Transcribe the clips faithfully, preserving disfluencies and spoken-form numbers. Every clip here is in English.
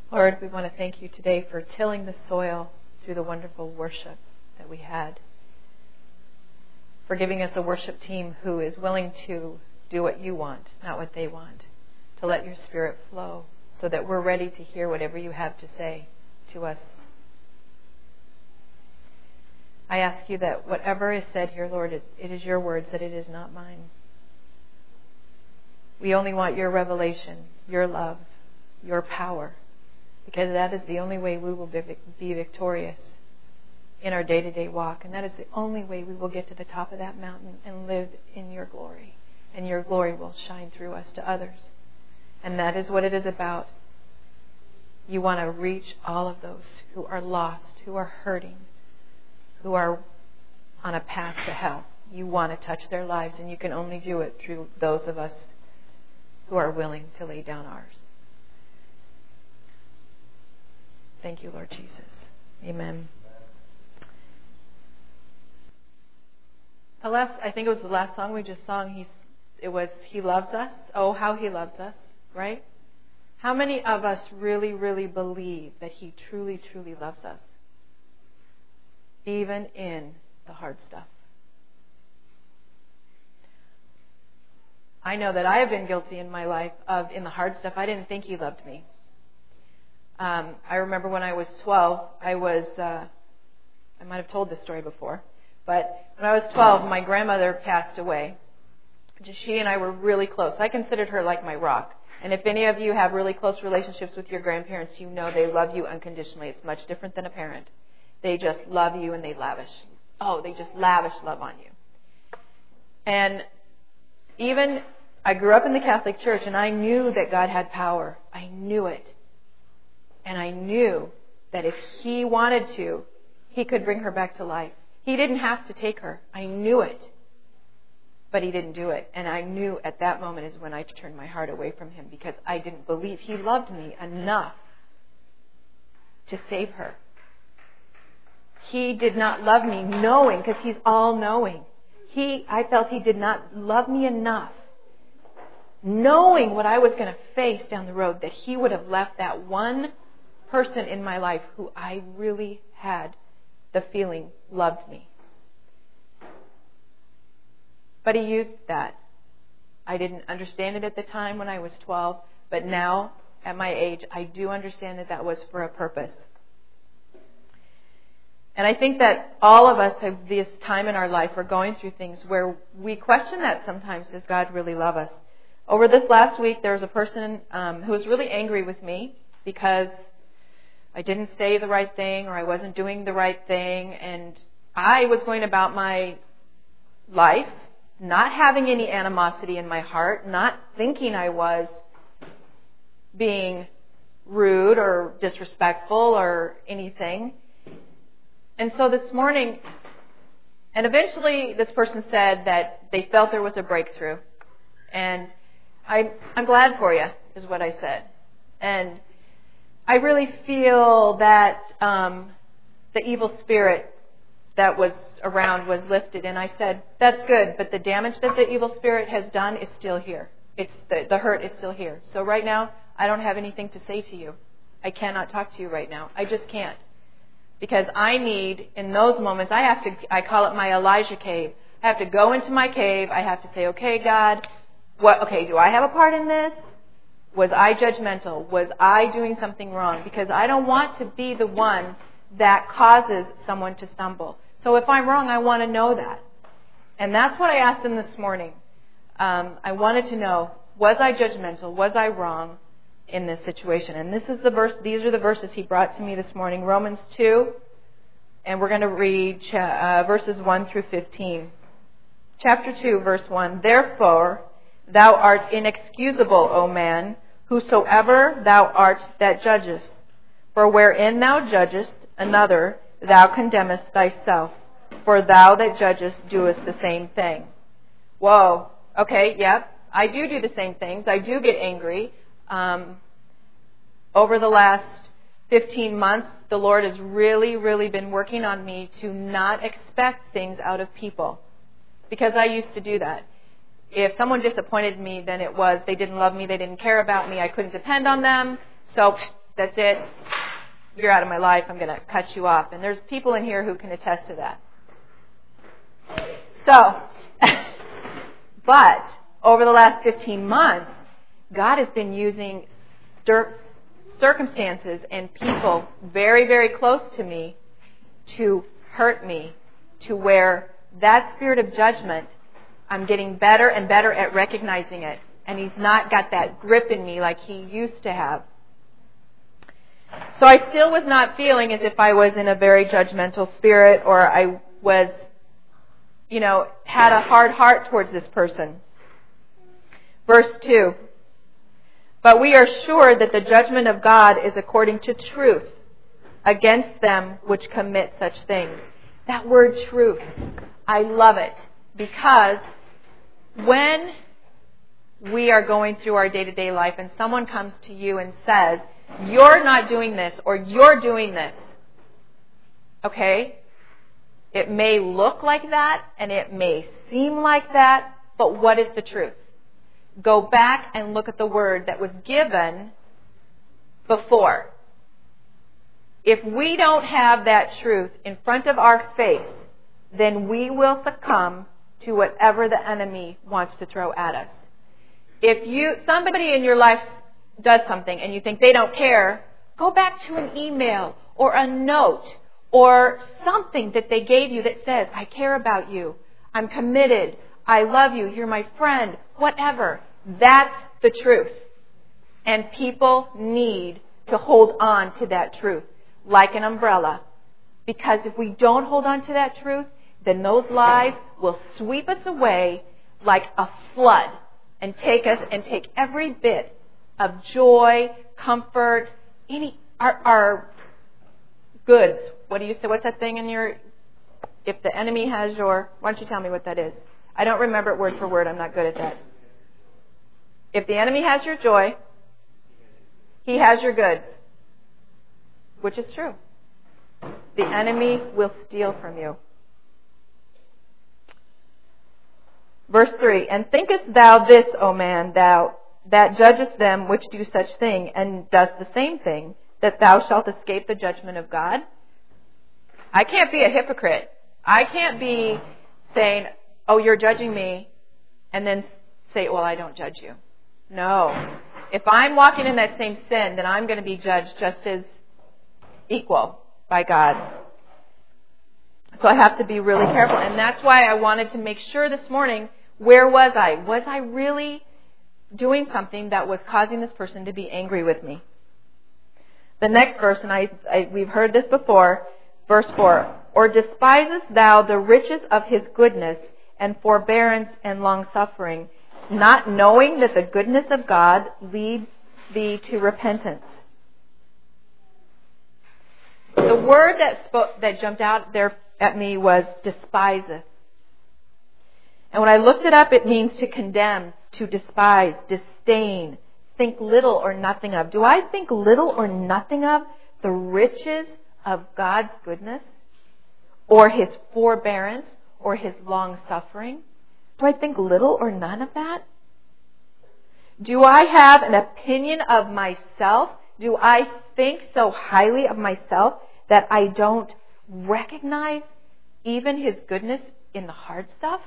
Lord, we want to thank you today for tilling the soil through the wonderful worship that we had, for giving us a worship team who is willing to do what you want, not what they want, to let your Spirit flow so that we're ready to hear whatever you have to say to us. I ask you that whatever is said here, Lord, it, it is your words, that it is not mine. We only want your revelation, your love, your power, because that is the only way we will be, be victorious in our day-to-day walk. And that is the only way we will get to the top of that mountain and live in your glory. And your glory will shine through us to others. And that is what it is about. You want to reach all of those who are lost, who are hurting, who are on a path to hell. You want to touch their lives, and you can only do it through those of us who are willing to lay down ours. Thank you, Lord Jesus. Amen. The last, I think it was the last song we just sung. He's, it was He Loves Us. Oh, how He loves us, right? How many of us really, really believe that He truly, truly loves us, even in the hard stuff? I know that I have been guilty in my life of, in the hard stuff, I didn't think He loved me. Um, I remember when I was twelve, I was, uh, I might have told this story before, but when I was twelve, my grandmother passed away. She and I were really close. I considered her like my rock. And if any of you have really close relationships with your grandparents, you know they love you unconditionally. It's much different than a parent. They just love you and they lavish. Oh, they just lavish love on you. And even, I grew up in the Catholic Church, and I knew that God had power. I knew it. And I knew that if He wanted to, He could bring her back to life. He didn't have to take her. I knew it. But He didn't do it. And I knew at that moment is when I turned my heart away from Him, because I didn't believe He loved me enough to save her. He did not love me knowing, because He's all-knowing. He, I felt He did not love me enough, knowing what I was going to face down the road, that He would have left that one person in my life who I really had the feeling loved me. But He used that. I didn't understand it at the time when I was twelve, but now, at my age, I do understand that that was for a purpose. And I think that all of us have this time in our life, we're going through things where we question that sometimes, does God really love us? Over this last week, there was a person um, who was really angry with me because I didn't say the right thing, or I wasn't doing the right thing, and I was going about my life not having any animosity in my heart, not thinking I was being rude or disrespectful or anything. And so this morning, and eventually this person said that they felt there was a breakthrough. And I, I'm glad for you, is what I said. And I really feel that um, the evil spirit that was around was lifted. And I said, that's good, but the damage that the evil spirit has done is still here. It's the, the hurt is still here. So right now, I don't have anything to say to you. I cannot talk to you right now. I just can't. Because I need, in those moments, I have to, I call it my Elijah cave. I have to go into my cave. I have to say, okay, God, what, okay, do I have a part in this? Was I judgmental? Was I doing something wrong? Because I don't want to be the one that causes someone to stumble. So if I'm wrong, I want to know that. And that's what I asked him this morning. Um, I wanted to know, was I judgmental? Was I wrong in this situation? And this is the verse. These are the verses he brought to me this morning. Romans two, and we're going to read uh, verses one through fifteen. Chapter two, verse one. Therefore, thou art inexcusable, O man, whosoever thou art that judgest. For wherein thou judgest another, thou condemnest thyself. For thou that judgest doest the same thing. Whoa. Okay, yep. I do do the same things. I do get angry. Um, over the last fifteen months, the Lord has really, really been working on me to not expect things out of people. Because I used to do that. If someone disappointed me, then it was they didn't love me, they didn't care about me, I couldn't depend on them, so that's it. You're out of my life. I'm going to cut you off. And there's people in here who can attest to that. So, but over the last fifteen months, God has been using circumstances and people very, very close to me to hurt me, to where that spirit of judgment, I'm getting better and better at recognizing it. And He's not got that grip in me like He used to have. So I still was not feeling as if I was in a very judgmental spirit, or I was, you know, had a hard heart towards this person. Verse two. But we are sure that the judgment of God is according to truth against them which commit such things. That word truth, I love it, because when we are going through our day-to-day life and someone comes to you and says, you're not doing this or you're doing this, okay? It may look like that and it may seem like that, but what is the truth? Go back and look at the word that was given before. If we don't have that truth in front of our face, then we will succumb to whatever the enemy wants to throw at us. If you somebody in your life does something and you think they don't care, go back to an email or a note or something that they gave you that says, I care about you, I'm committed, I love you, you're my friend, whatever. That's the truth. And people need to hold on to that truth like an umbrella. Because if we don't hold on to that truth, then those lies will sweep us away like a flood and take us and take every bit of joy, comfort, any our, our goods. What do you say? What's that thing in your? If the enemy has your, why don't you tell me what that is? I don't remember it word for word. I'm not good at that. If the enemy has your joy, he has your goods, which is true. The enemy will steal from you. Verse three, and thinkest thou this, O man, thou that judgest them which do such thing, and dost the same thing, that thou shalt escape the judgment of God? I can't be a hypocrite. I can't be saying, oh, you're judging me, and then say, well, I don't judge you. No. If I'm walking in that same sin, then I'm going to be judged just as equal by God. So I have to be really careful. And that's why I wanted to make sure this morning, where was I? Was I really doing something that was causing this person to be angry with me? The next verse, and I, I we've heard this before, verse four. Or despisest thou the riches of His goodness and forbearance and long-suffering, not knowing that the goodness of God leads thee to repentance? The word that spoke, that jumped out there at me was despiseth. And when I looked it up, it means to condemn, to despise, disdain, think little or nothing of. Do I think little or nothing of the riches of God's goodness, or His forbearance, or His long-suffering? Do I think little or none of that? Do I have an opinion of myself? Do I think so highly of myself that I don't recognize even His goodness in the hard stuff?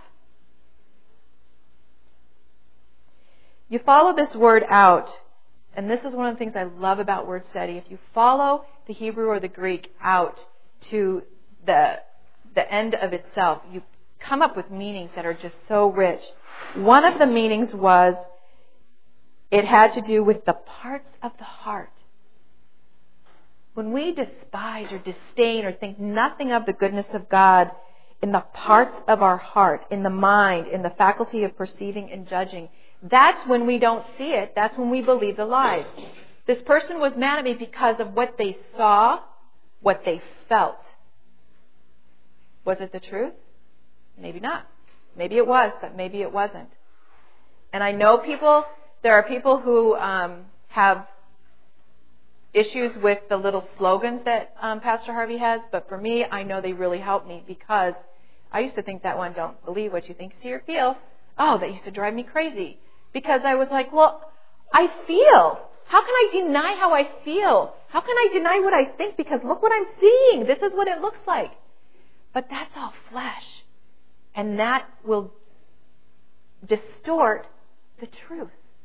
You follow this word out, and this is one of the things I love about word study. If you follow the Hebrew or the Greek out to the the end of itself, you come up with meanings that are just so rich. One of the meanings was, it had to do with the parts of the heart. When we despise or disdain or think nothing of the goodness of God in the parts of our heart, in the mind, in the faculty of perceiving and judging, that's when we don't see it. That's when we believe the lies. This person was mad at me because of what they saw, what they felt. Was it the truth? Maybe not. Maybe it was, but maybe it wasn't. And I know people, there are people who um, have issues with the little slogans that um, Pastor Harvey has, but for me, I know they really help me, because I used to think that one, don't believe what you think, see or feel. Oh, that used to drive me crazy. Because I was like, well, I feel. How can I deny how I feel? How can I deny what I think? Because look what I'm seeing. This is what it looks like. But that's all flesh. And that will distort the truth.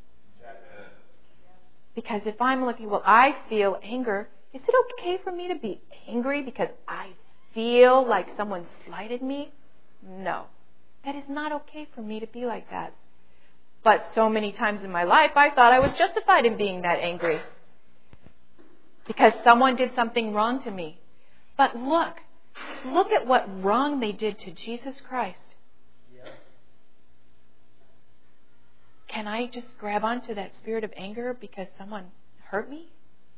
Because if I'm looking, well, I feel anger. Is it okay for me to be angry because I feel like someone slighted me? No. That is not okay for me to be like that. But so many times in my life, I thought I was justified in being that angry. Because someone did something wrong to me. But look, look at what wrong they did to Jesus Christ. Can I just grab onto that spirit of anger because someone hurt me?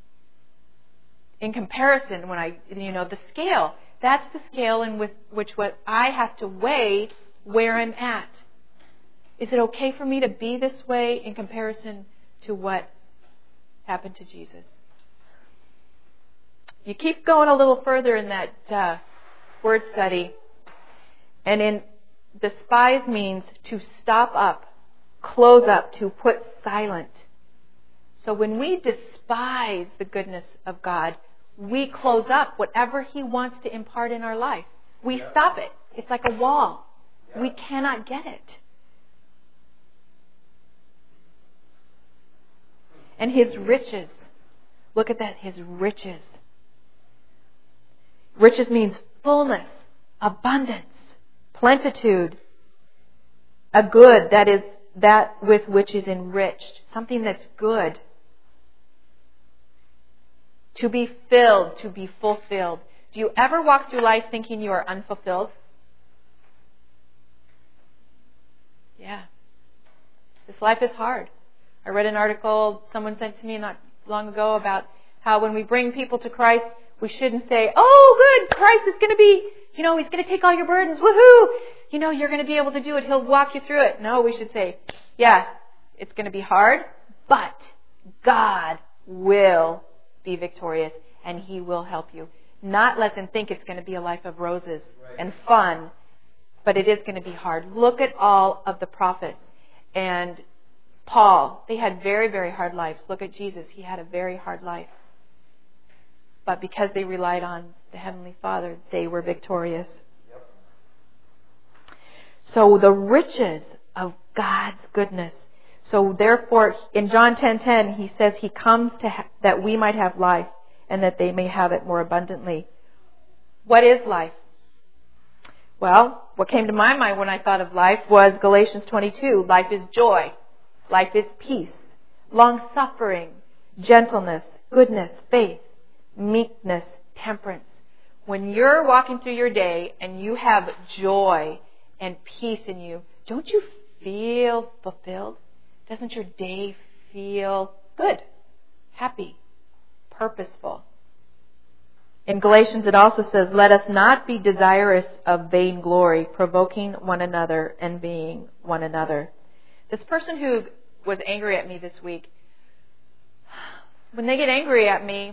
In comparison, when I, you know, the scale, that's the scale in with which what I have to weigh where I'm at. Is it okay for me to be this way in comparison to what happened to Jesus? You keep going a little further in that uh, word study, and in despise means to stop up, close up, to put silent. So when we despise the goodness of God, we close up whatever He wants to impart in our life. We yeah. stop it. It's like a wall. Yeah. We cannot get it. And His riches. Look at that, His riches. Riches means fullness, abundance, plenitude, a good that is that with which is enriched, something that's good. To be filled, to be fulfilled. Do you ever walk through life thinking you are unfulfilled? Yeah. This life is hard. I read an article someone sent to me not long ago about how when we bring people to Christ, we shouldn't say, oh, good, Christ is going to be, you know, He's going to take all your burdens. Woohoo! You know, you're going to be able to do it. He'll walk you through it. No, we should say, yeah, it's going to be hard, but God will be victorious and He will help you. Not let them think it's going to be a life of roses right. and fun, but it is going to be hard. Look at all of the prophets. And Paul, they had very, very hard lives. Look at Jesus. He had a very hard life. But because they relied on the Heavenly Father, they were victorious. Yep. So the riches of God's goodness. So therefore, in John ten ten, He says He comes to ha- that we might have life and that they may have it more abundantly. What is life? Well, what came to my mind when I thought of life was Galatians twenty-two. Life is joy. Life is peace, long-suffering, gentleness, goodness, faith, meekness, temperance. When you're walking through your day and you have joy and peace in you, don't you feel fulfilled? Doesn't your day feel good, happy, purposeful? In Galatians it also says, let us not be desirous of vainglory, provoking one another, envying one another. This person who was angry at me this week, when they get angry at me,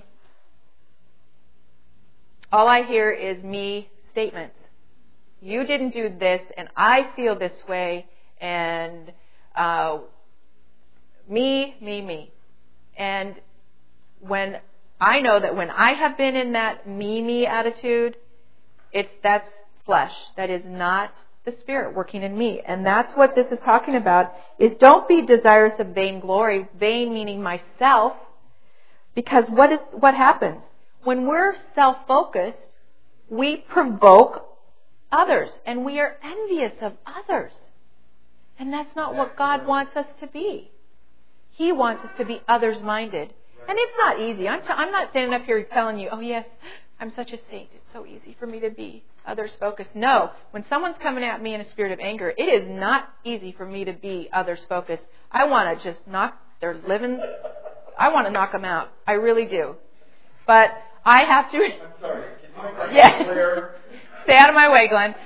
all I hear is me statements. You didn't do this, and I feel this way, and uh, me, me, me. And when I know that when I have been in that me, me attitude, it's that's flesh. That is not the Spirit working in me. And that's what this is talking about, is don't be desirous of vainglory, vain meaning myself, because what is what happens? When we're self-focused, we provoke others, and we are envious of others. And that's not what God wants us to be. He wants us to be others-minded. And it's not easy. I'm, t- I'm not standing up here telling you, oh yes, I'm such a saint. It's so easy for me to be others-focused. No. When someone's coming at me in a spirit of anger, it is not easy for me to be others-focused. I want to just knock their living... I want to knock them out. I really do. But I have to... I'm sorry. Can you make that yeah. clear? Stay out of my way, Glenn.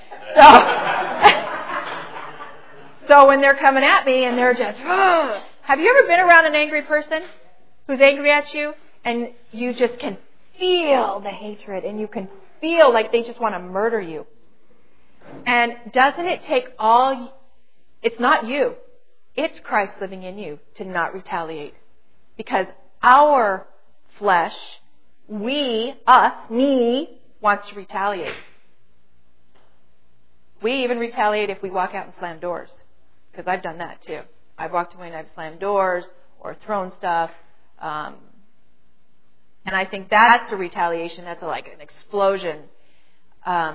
So, so when they're coming at me and they're just... Ugh. Have you ever been around an angry person who's angry at you and you just can feel the hatred and you can feel like they just want to murder you? And doesn't it take all... It's not you. It's Christ living in you to not retaliate. Because our flesh we, us, me, wants to retaliate. We even retaliate if we walk out and slam doors. Because I've done that too. I've walked away and I've slammed doors or thrown stuff. Um, and I think that's a retaliation. That's a, like an explosion. Um,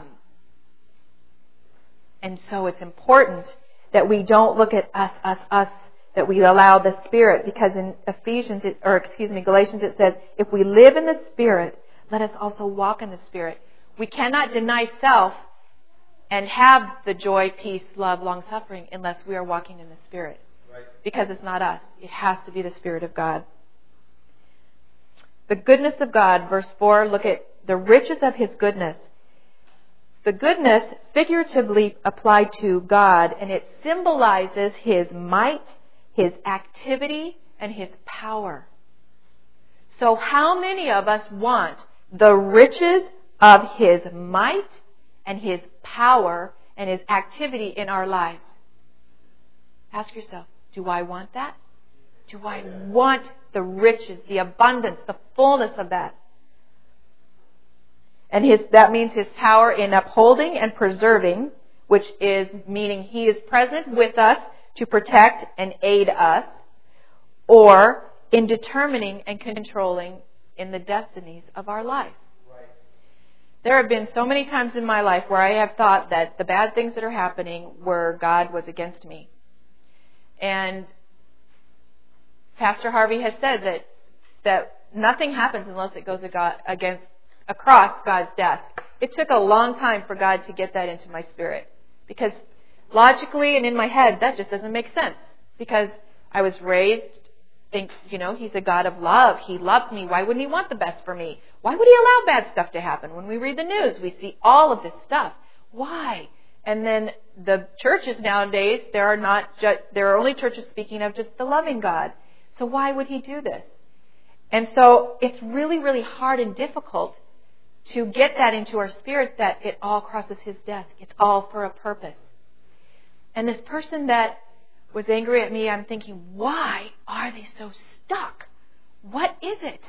and so it's important that we don't look at us, us, us, that we allow the Spirit, because in Ephesians, it, or excuse me, Galatians, it says, if we live in the Spirit, let us also walk in the Spirit. We cannot deny self and have the joy, peace, love, long-suffering unless we are walking in the Spirit. Right. Because it's not us. It has to be the Spirit of God. The goodness of God, verse four, look at the riches of His goodness. The goodness figuratively applied to God, and it symbolizes His might, His activity, and His power. So how many of us want the riches of His might and His power and His activity in our lives? Ask yourself, do I want that? Do I want the riches, the abundance, the fullness of that? And his, that means His power in upholding and preserving, which is meaning He is present with us to protect and aid us, or in determining and controlling in the destinies of our life. Right. There have been so many times in my life where I have thought that the bad things that are happening were God was against me. And Pastor Harvey has said that that nothing happens unless it goes against across God's desk. It took a long time for God to get that into my spirit, because logically and in my head that just doesn't make sense, because I was raised think, you know, He's a God of love. He loves me. Why wouldn't He want the best for me? Why would He allow bad stuff to happen? When we read the news, we see all of this stuff. Why? And then the churches nowadays, there are not just, there are only churches speaking of just the loving God. So why would He do this? And so it's really, really hard and difficult to get that into our spirit, that it all crosses His desk. It's all for a purpose. And this person that was angry at me, I'm thinking, why are they so stuck? What is it?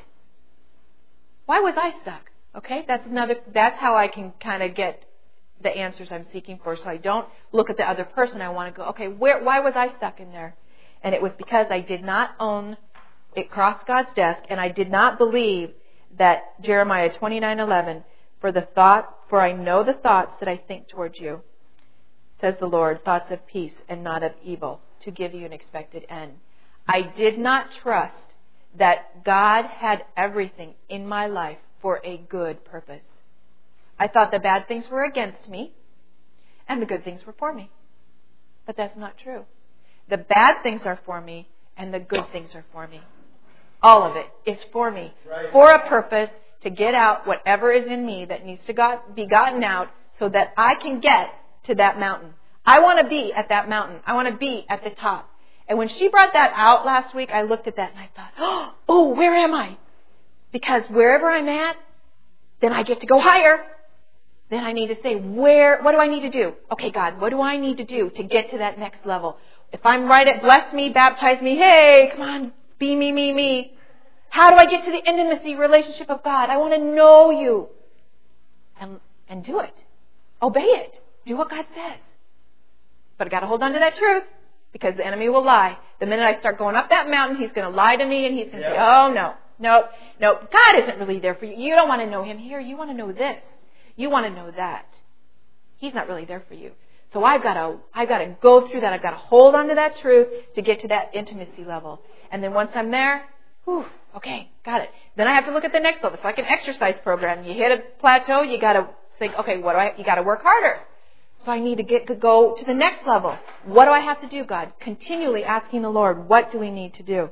Why was I stuck? Okay, that's another, that's how I can kind of get the answers I'm seeking for. So I don't look at the other person. I want to go, okay, where, why was I stuck in there? And it was because I did not own, it crossed God's desk, and I did not believe that Jeremiah twenty-nine eleven, for the thought, for I know the thoughts that I think towards you, says the Lord, thoughts of peace and not of evil, to give you an expected end. I did not trust that God had everything in my life for a good purpose. I thought the bad things were against me and the good things were for me. But that's not true. The bad things are for me and the good things are for me. All of it is for me, right, for a purpose, to get out whatever is in me that needs to got, be gotten out so that I can get to that mountain. I want to be at that mountain. I want to be at the top. And when she brought that out last week, I looked at that and I thought, oh, where am I? Because wherever I'm at, then I get to go higher. Then I need to say, where, what do I need to do? Okay, God, what do I need to do to get to that next level? If I'm right at bless me, baptize me, hey, come on, be me, me, me. How do I get to the intimacy relationship of God? I want to know you. And, and do it. Obey it. Do what God says. But I got to hold on to that truth, because the enemy will lie. The minute I start going up that mountain, he's going to lie to me, and he's going to yeah. say, oh, no, no, no, God isn't really there for you. You don't want to know Him here. You want to know this. You want to know that. He's not really there for you. So I've got to, I've got to go through that. I've got to hold on to that truth to get to that intimacy level. And then once I'm there, whew, okay, got it. Then I have to look at the next level. It's like an exercise program. You hit a plateau, you got to think, okay, what do I, you got to work harder. So I need to get to go to the next level. What do I have to do, God? Continually asking the Lord, what do we need to do?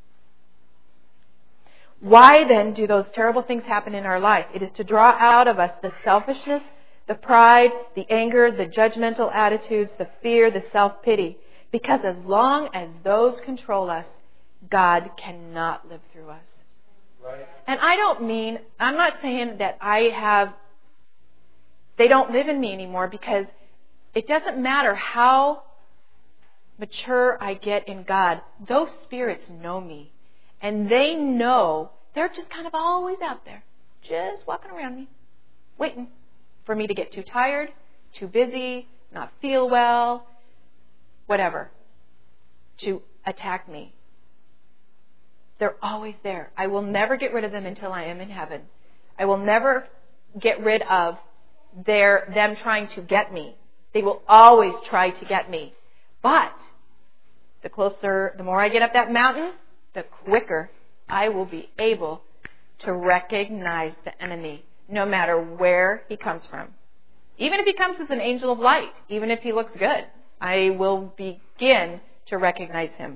Why then do those terrible things happen in our life? It is to draw out of us the selfishness, the pride, the anger, the judgmental attitudes, the fear, the self-pity. Because as long as those control us, God cannot live through us. Right. And I don't mean, I'm not saying that I have, they don't live in me anymore, because it doesn't matter how mature I get in God. Those spirits know me. And they know, they're just kind of always out there. just walking around me, waiting for me to get too tired, too busy, not feel well, whatever, to attack me. They're always there. I will never get rid of them until I am in heaven. I will never get rid of their them trying to get me. They will always try to get me. But the closer, the more I get up that mountain, the quicker I will be able to recognize the enemy, no matter where he comes from. Even if he comes as an angel of light, even if he looks good, I will begin to recognize him.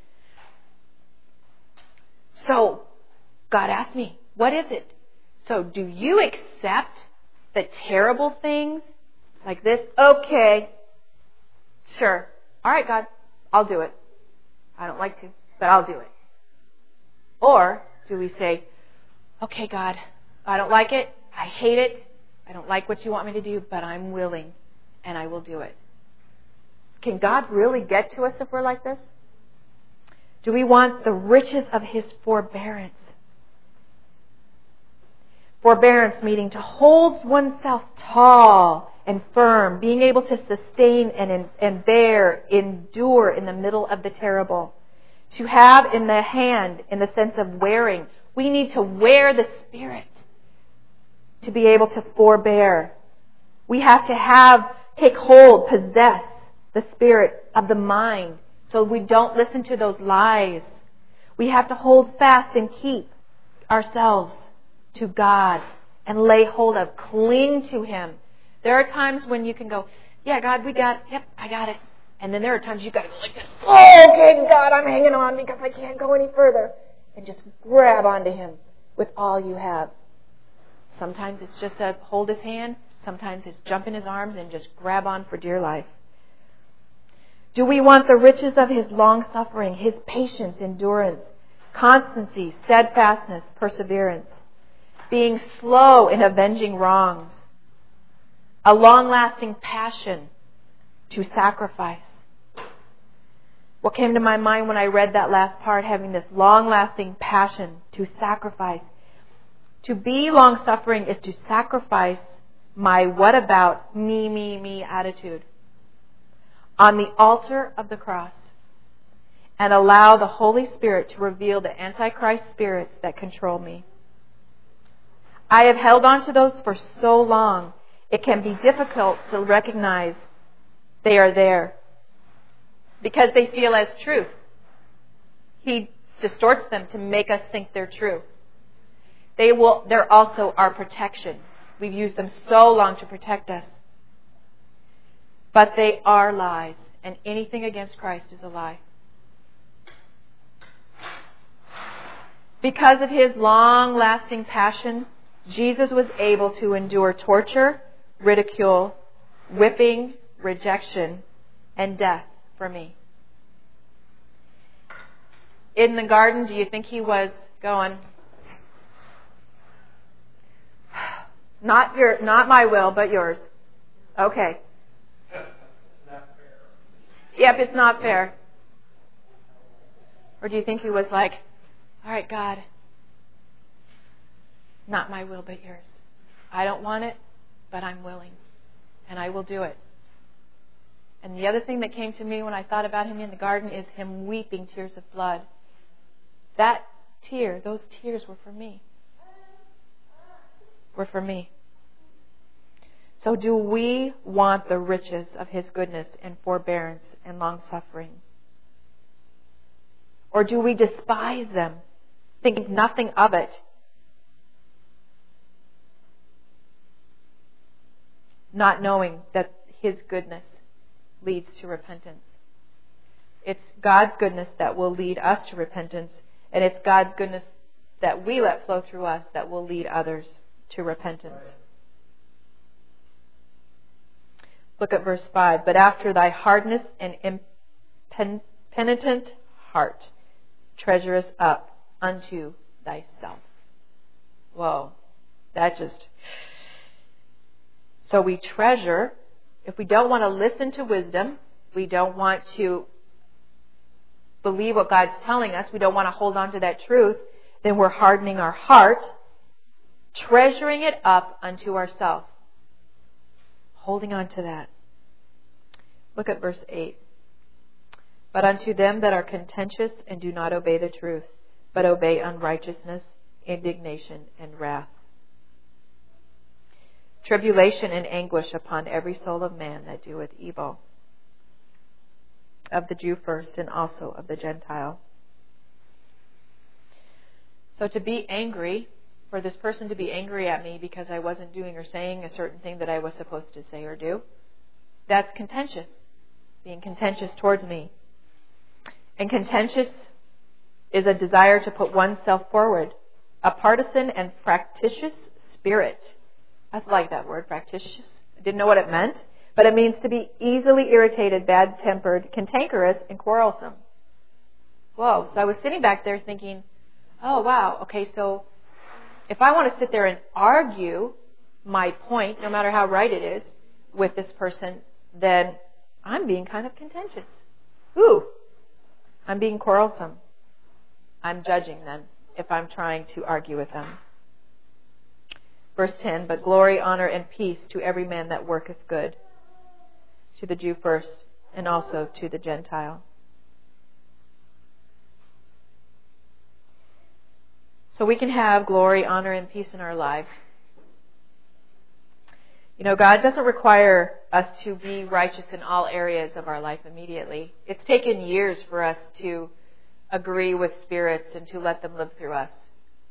So, God asked me, what is it? So, do you accept the terrible things like this? Okay, sure. All right, God, I'll do it. I don't like to, but I'll do it. Or do we say, okay, God, I don't like it. I hate it. I don't like what you want me to do, but I'm willing, and I will do it. Can God really get to us if we're like this? Do we want the riches of His forbearance? Forbearance meaning to hold oneself tall and firm, being able to sustain and, and bear, endure in the middle of the terrible. To have in the hand, in the sense of wearing. We need to wear the Spirit to be able to forbear. We have to have, take hold, possess the Spirit of the mind so we don't listen to those lies. We have to hold fast and keep ourselves to God and lay hold of, cling to Him. There are times when you can go, yeah, God, we got it. Yep, I got it. And then there are times you've got to go like this. Oh, okay, God, I'm hanging on because I can't go any further. And just grab onto Him with all you have. Sometimes it's just to hold His hand. Sometimes it's jump in His arms and just grab on for dear life. Do we want the riches of His long-suffering, His patience, endurance, constancy, steadfastness, perseverance, being slow in avenging wrongs, a long-lasting passion to sacrifice? What came to my mind when I read that last part, having this long-lasting passion to sacrifice? To be long-suffering is to sacrifice my what about, me, me, me attitude on the altar of the cross and allow the Holy Spirit to reveal the Antichrist spirits that control me. I have held on to those for so long, it can be difficult to recognize they are there because they feel as truth. He distorts them to make us think they're true. They will, they're also our protection. We've used them so long to protect us. But they are lies, and anything against Christ is a lie. Because of His long-lasting passion, Jesus was able to endure torture, ridicule, whipping, rejection, and death for me. In the garden, do you think He was going, not your, not my will, but yours? Okay. Yep, it's not fair. Or do you think He was like, all right, God, not my will but yours. I don't want it, but I'm willing. And I will do it. And the other thing that came to me when I thought about Him in the garden is Him weeping tears of blood. That tear, those tears were for me. Were for me. So do we want the riches of His goodness and forbearance and long-suffering? Or do we despise them, think nothing of it? Not knowing that His goodness leads to repentance. It's God's goodness that will lead us to repentance, and it's God's goodness that we let flow through us that will lead others to repentance. Look at verse five. But after thy hardness and impenitent heart, treasurest up unto thyself. Whoa. That just... So we treasure, if we don't want to listen to wisdom, we don't want to believe what God's telling us, we don't want to hold on to that truth, then we're hardening our heart, treasuring it up unto ourselves. Holding on to that. Look at verse eight. But unto them that are contentious and do not obey the truth, but obey unrighteousness, indignation, and wrath. Tribulation and anguish upon every soul of man that doeth evil, of the Jew first, and also of the Gentile. So to be angry, for this person to be angry at me because I wasn't doing or saying a certain thing that I was supposed to say or do, that's contentious. Being contentious towards me. And contentious is a desire to put oneself forward. A partisan and fractious spirit. I like that word, fractious. I didn't know what it meant, but it means to be easily irritated, bad-tempered, cantankerous, and quarrelsome. Whoa, so I was sitting back there thinking, oh wow, okay, so if I want to sit there and argue my point, no matter how right it is, with this person, then I'm being kind of contentious. Ooh, I'm being quarrelsome. I'm judging them if I'm trying to argue with them. Verse ten, but glory, honor, and peace to every man that worketh good, to the Jew first, and also to the Gentile. So we can have glory, honor, and peace in our lives. You know, God doesn't require us to be righteous in all areas of our life immediately. It's taken years for us to agree with spirits and to let them live through us.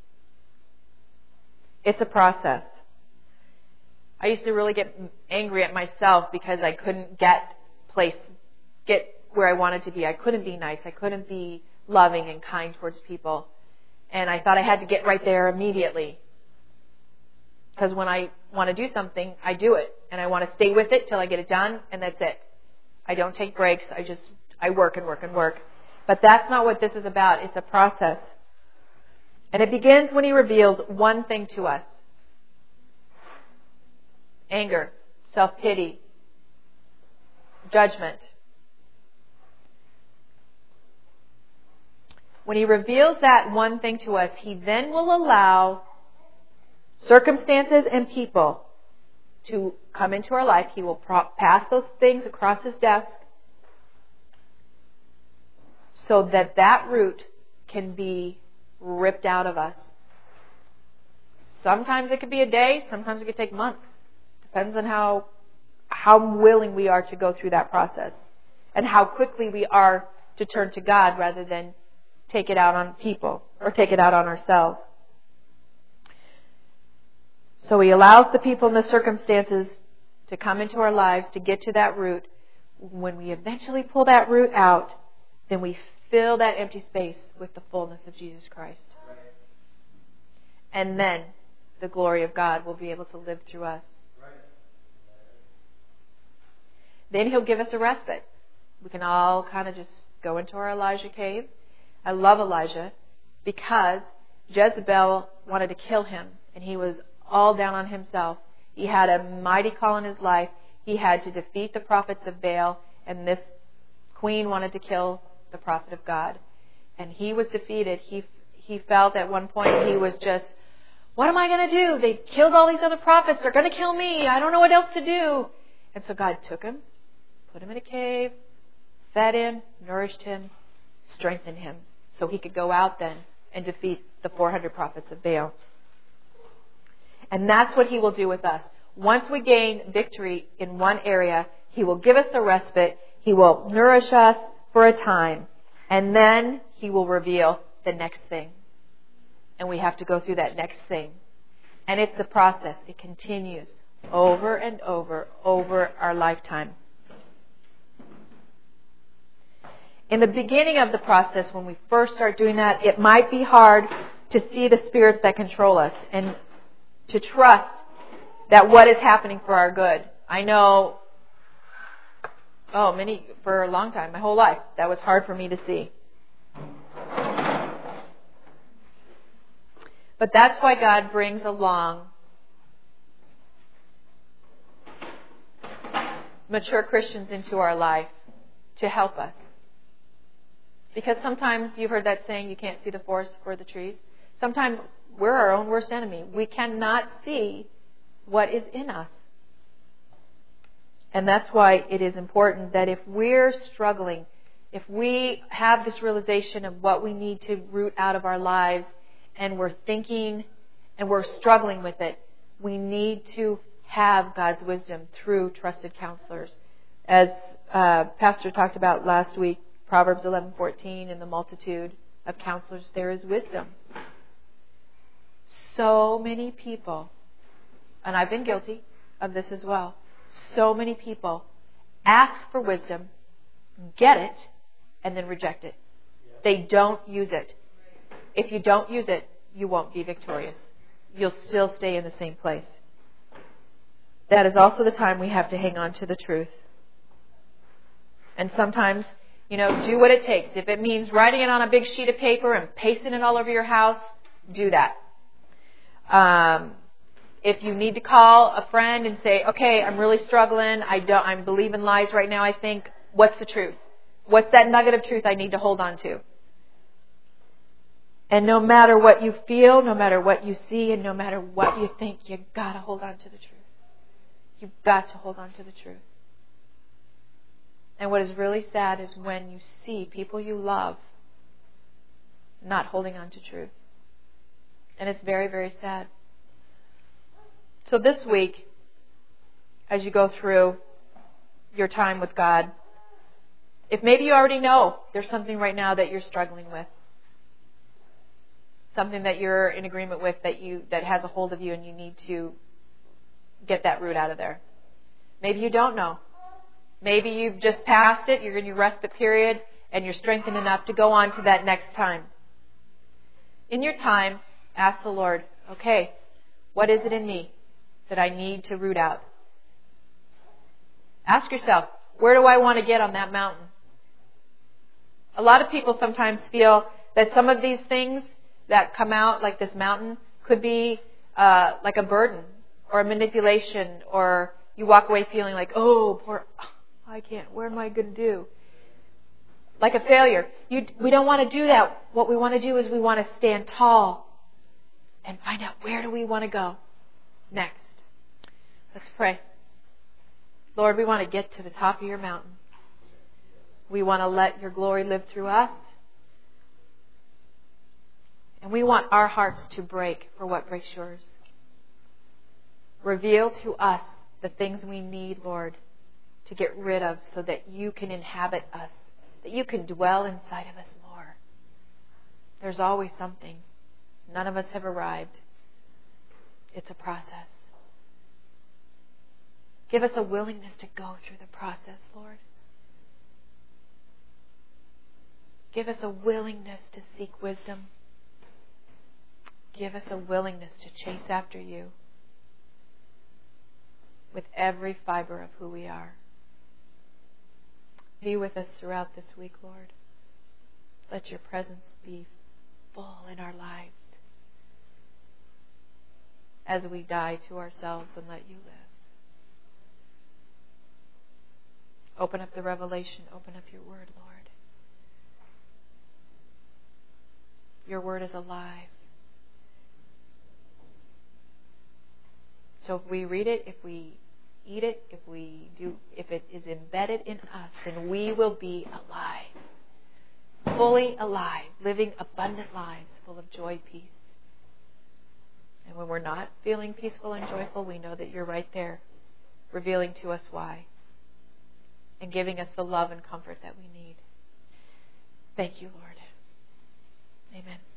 It's a process. I used to really get angry at myself because I couldn't get place, get where I wanted to be. I couldn't be nice. I couldn't be loving and kind towards people. And I thought I had to get right there immediately. Because when I want to do something, I do it. And I want to stay with it till I get it done, and that's it. I don't take breaks. I just, I work and work and work. But that's not what this is about. It's a process. And it begins when He reveals one thing to us. Anger, self-pity, judgment. When He reveals that one thing to us, He then will allow circumstances and people to come into our life. He will pro- pass those things across His desk so that that root can be ripped out of us. Sometimes it could be a day, sometimes it could take months. Depends on how how willing we are to go through that process and how quickly we are to turn to God rather than take it out on people or take it out on ourselves. So He allows the people and the circumstances to come into our lives to get to that root. When we eventually pull that root out, then we fill that empty space with the fullness of Jesus Christ. And then the glory of God will be able to live through us. Then He'll give us a respite. We can all kind of just go into our Elijah cave. I love Elijah because Jezebel wanted to kill him, and he was all down on himself. He had a mighty call in his life. He had to defeat the prophets of Baal, and this queen wanted to kill the prophet of God. And he was defeated. He he felt at one point he was just, what am I going to do? They've killed all these other prophets. They're going to kill me. I don't know what else to do. And so God took him, put him in a cave, fed him, nourished him, strengthened him, so he could go out then and defeat the four hundred prophets of Baal. And that's what He will do with us. Once we gain victory in one area, He will give us a respite. He will nourish us for a time. And then He will reveal the next thing. And we have to go through that next thing. And it's a process. It continues over and over, over our lifetime. In the beginning of the process, when we first start doing that, it might be hard to see the spirits that control us and to trust that what is happening for our good. I know, oh, many, for a long time, my whole life, that was hard for me to see. But that's why God brings along mature Christians into our life to help us. Because sometimes, you've heard that saying, you can't see the forest for the trees. Sometimes we're our own worst enemy. We cannot see what is in us. And that's why it is important that if we're struggling, if we have this realization of what we need to root out of our lives, and we're thinking and we're struggling with it, we need to have God's wisdom through trusted counselors. As uh, Pastor talked about last week, Proverbs eleven fourteen, in the multitude of counselors there is wisdom. So many people, and I've been guilty of this as well, so many people ask for wisdom, get it, and then reject it. They don't use it. If you don't use it, you won't be victorious. You'll still stay in the same place. That is also the time we have to hang on to the truth. And sometimes, you know, do what it takes. If it means writing it on a big sheet of paper and pasting it all over your house, do that. Um, if you need to call a friend and say, okay, I'm really struggling. I don't, I'm believing lies right now, I think. What's the truth? What's that nugget of truth I need to hold on to? And no matter what you feel, no matter what you see, and no matter what you think, you've got to hold on to the truth. You've got to hold on to the truth. And what is really sad is when you see people you love not holding on to truth. And it's very, very sad. So this week, as you go through your time with God, if maybe you already know there's something right now that you're struggling with, something that you're in agreement with that you that has a hold of you and you need to get that root out of there. Maybe you don't know. Maybe you've just passed it, you're in your respite period, and you're strengthened enough to go on to that next time. In your time, ask the Lord, okay, what is it in me that I need to root out? Ask yourself, where do I want to get on that mountain? A lot of people sometimes feel that some of these things that come out like this mountain could be uh, like a burden or a manipulation, or you walk away feeling like, oh, poor, I can't, what am I going to do? Like a failure. You, we don't want to do that. What we want to do is we want to stand tall and find out where do we want to go next. Let's pray. Lord, we want to get to the top of your mountain. We want to let your glory live through us. And we want our hearts to break for what breaks yours. Reveal to us the things we need, Lord, to get rid of so that you can inhabit us, that you can dwell inside of us more. There's always something. None of us have arrived. It's a process. Give us a willingness to go through the process, Lord. Give us a willingness to seek wisdom. Give us a willingness to chase after you with every fiber of who we are. Be with us throughout this week, Lord. Let your presence be full in our lives as we die to ourselves and let you live. Open up the revelation. Open up your word, Lord. Your word is alive. So if we read it, if we eat it, if we do, if it is embedded in us, then we will be alive, fully alive, living abundant lives full of joy, peace. And when we're not feeling peaceful and joyful, we know that you're right there, revealing to us why, and giving us the love and comfort that we need. Thank you, Lord. Amen.